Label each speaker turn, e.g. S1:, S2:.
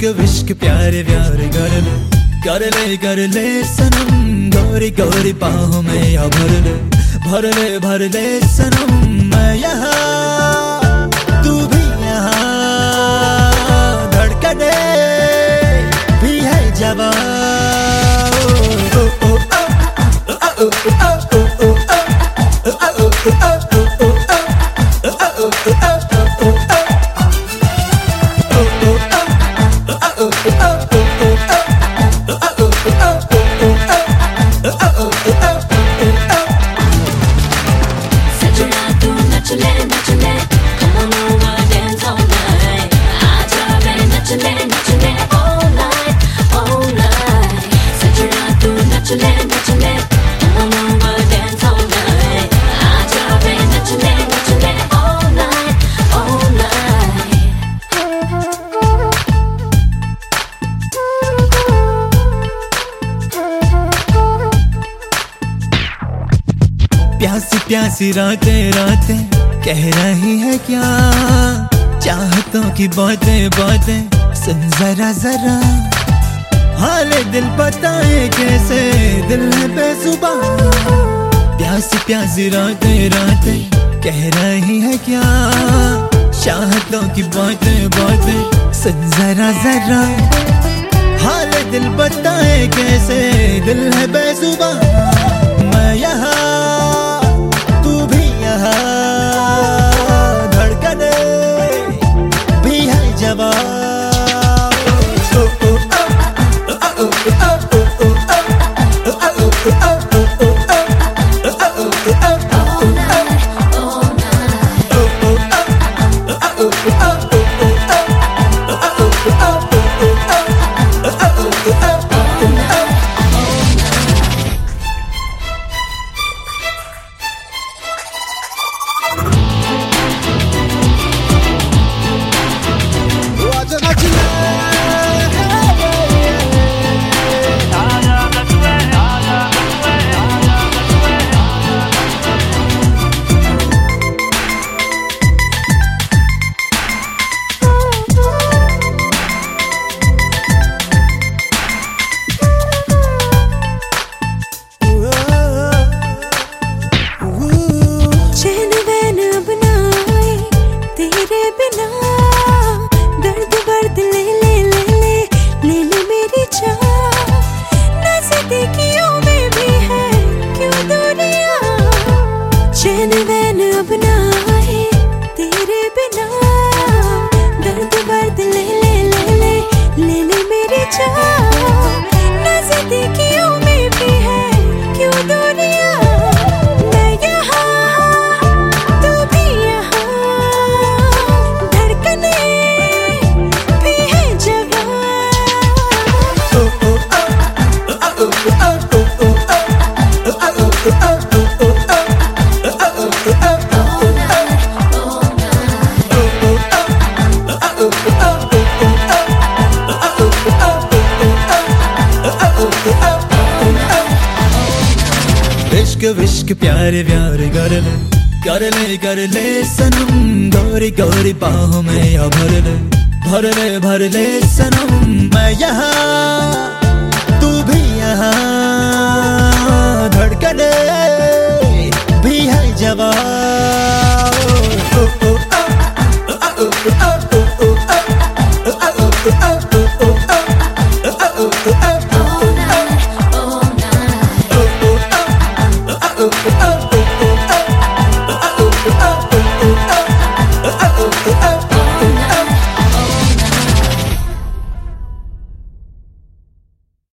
S1: विश्क प्यारे प्यारे कर ले सनम, गोरी गोरी बाहों में या भर ले सनम। मैं यहाँ तू भी यहाँ, धड़कने भी है जवां। प्यासी प्यासी रातें कह रही है क्या, चाहतों की बातें सुन जरा। हाल दिल बताए कैसे, दिल है बेजुबान। प्यासी प्यासी रातें कह रही है क्या, चाहतों की बातें सुन जरा। हाल दिल बताए कैसे, दिल है बेजुबान। मैं यहाँ तू भी यहाँ, धड़कने भी है जवां। विश्क प्यारे प्यारे कर ले सनम, गोरी गोरी बाहों में या भर ले सनम। मैं यहाँ तू भी यहाँ, धड़कने भी है जवां। Oh